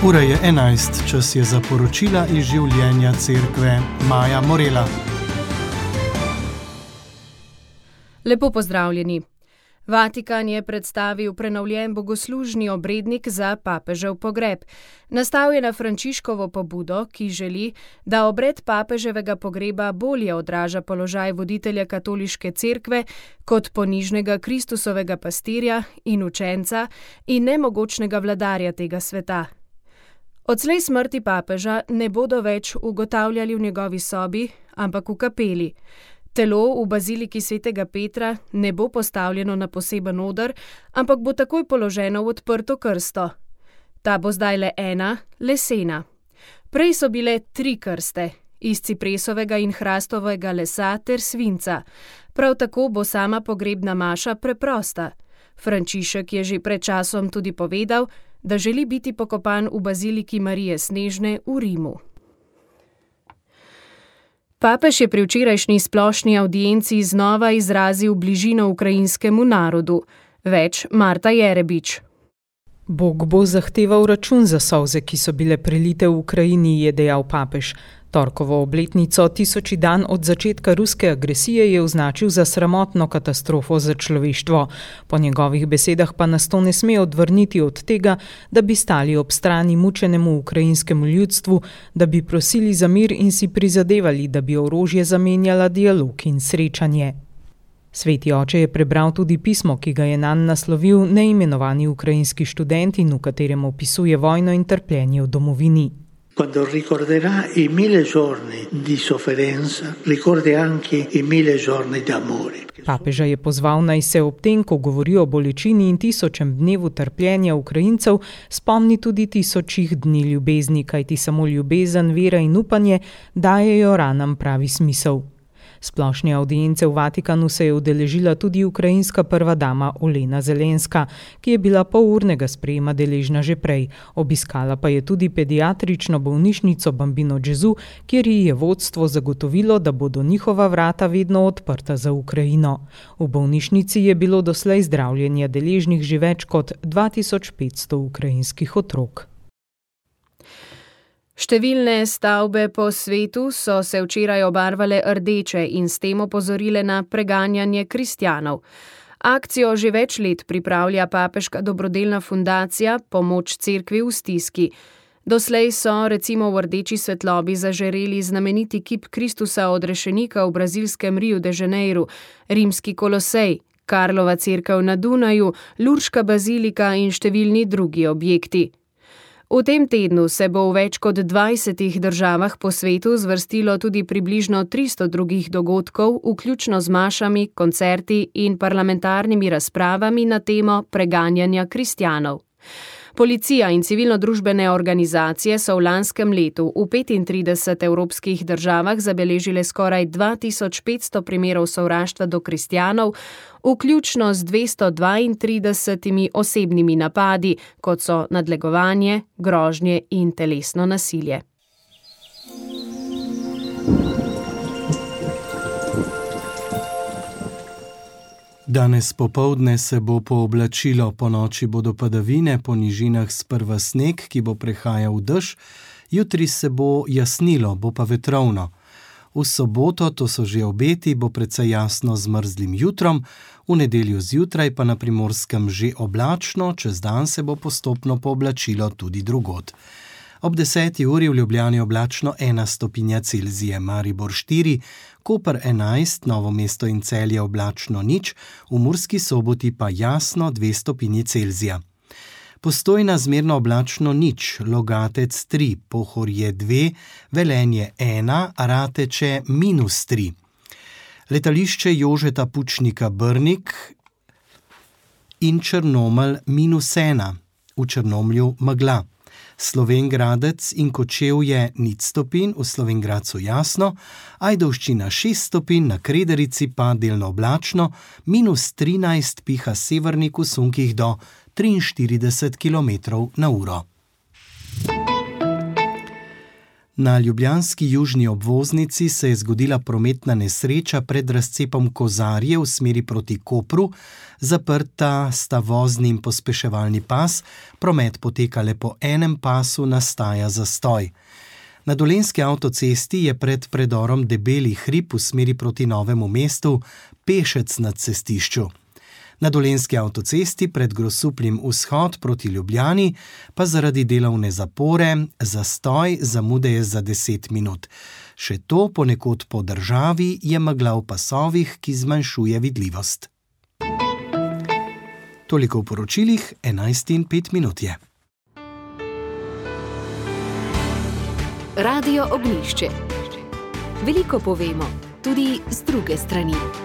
Ura je 11, čas je za poročila iz življenja cerkve. Maja Morela. Lepo pozdravljeni. Vatikan je predstavil prenovljen bogoslužni obrednik za papežev pogreb. Nastal je na Frančiškovo pobudo, ki želi, da obred papeževega pogreba bolje odraža položaj voditelja katoliške cerkve kot ponižnega Kristusovega pastirja in učenca in nemogočnega vladarja tega sveta. Odslej smrti papeža ne bodo več ugotavljali v njegovi sobi, ampak v kapeli. Telo v baziliki svetega Petra ne bo postavljeno na poseben oder, ampak bo takoj položeno v odprto krsto. Ta bo zdaj le ena, lesena. Prej so bile 3 krste, iz cipresovega in hrastovega lesa ter svinca. Prav tako bo sama pogrebna maša preprosta. Frančišek je že pred časom tudi povedal, da želi biti pokopan v baziliki Marije Snežne v Rimu. Papež je pri včerajšnji splošni avdienci znova izrazil bližino ukrajinskemu narodu. Več Marta Jerebič. Bog bo zahteval račun za solze, ki so bile prelite v Ukrajini, je dejal papež. Torkovo obletnico 1000. dan od začetka ruske agresije je označil za sramotno katastrofo za človeštvo. Po njegovih besedah pa nas to ne sme odvrniti od tega, da bi stali ob strani mučenemu ukrajinskemu ljudstvu, da bi prosili za mir in si prizadevali, da bi orožje zamenjala dialog in srečanje. Sveti oče je prebral tudi pismo, ki ga je nanj naslovil neimenovani ukrajinski študent in v katerem opisuje vojno in trpljenje v domovini. Quando ricorderà i 1000 giorni di sofferenza, ricordi anche i 1000 giorni d'amore. Papeža je pozval, naj se ob tem, ko govori o bolečini in 1000. dnevu trpljenja Ukrajincev, spomni tudi 1000 dni ljubezni, kajti samo ljubezen, vera in upanje dajejo ranam pravi smisel. Splošne avdience v Vatikanu se je udeležila tudi ukrajinska prva dama Olena Zelenska, ki je bila polurnega sprejema deležna že prej. Obiskala pa je tudi pediatrično bolnišnico Bambino Gesù, kjer ji je vodstvo zagotovilo, da bodo njihova vrata vedno odprta za Ukrajino. V bolnišnici je bilo doslej zdravljenja deležnih že več kot 2500 ukrajinskih otrok. Številne stavbe po svetu so se včeraj obarvale rdeče in s tem opozorile na preganjanje kristjanov. Akcijo že več let pripravlja Papeška dobrodelna fundacija Pomoč cerkvi v stiski. Doslej so recimo v rdeči svetlobi zažareli znameniti kip Kristusa odrešenika v brazilskem Rio de Janeiro, rimski Kolosej, Karlova cerkev na Dunaju, Lurška bazilika in številni drugi objekti. V tem tednu se bo v več kot 20 državah po svetu zvrstilo tudi približno 300 drugih dogodkov, vključno z mašami, koncerti in parlamentarnimi razpravami na temo preganjanja kristjanov. Policija in civilno-družbene organizacije so v lanskem letu v 35 evropskih državah zabeležile skoraj 2500 primerov sovraštva do kristjanov, vključno z 232 osebnimi napadi, kot so nadlegovanje, grožnje in telesno nasilje. Danes popoldne se bo pooblačilo, ponoči bodo padavine, po nižinah sprva sneg, ki bo prehajal v dež, jutri se bo jasnilo, bo pa vetrovno. V soboto, to so že obeti, bo precej jasno z mrzlim jutrom, v nedeljo zjutraj pa na Primorskem že oblačno, čez dan se bo postopno pooblačilo tudi drugod. Ob 10. uri v Ljubljani oblačno 1 stopinja Celzija, Maribor 4, Koper 11, Novo mesto in Celje oblačno 0, v Murski Soboti pa jasno 2 stopinji Celzija. Postojna zmerno oblačno 0, Logatec 3, Pohorje 2, Velenje 1, Rateče -3. Letališče Jožeta Pučnika Brnik in Črnomelj -1, v Črnomlju megla. Slovenj Gradec in Kočevje 0 stopinj, v Slovenj Gradcu jasno, Ajdovščina 6 stopinj, na Krederici pa delno oblačno, -13 piha severnik v sunkih do 43 km/h. Na ljubljanski južni obvoznici se je zgodila prometna nesreča pred razcepom Kozarje v smeri proti Kopru. Zaprta sta vozni in pospeševalni pas, promet poteka le po enem pasu, nastaja zastoj. Na Dolenjski avtocesti je pred predorom Debeli hrib v smeri proti Novemu mestu pešec na cestišču. Na Dolenjski avtocesti pred Grosupljem vzhod proti Ljubljani pa zaradi delovne zapore zastoj, zamude je za 10 minut. Še to ponekod po državi je megla v pasovih, ki zmanjšuje vidljivost. Toliko v poročilih, 11:05 je. Radio Ognjišče. Veliko povemo, tudi z druge strani.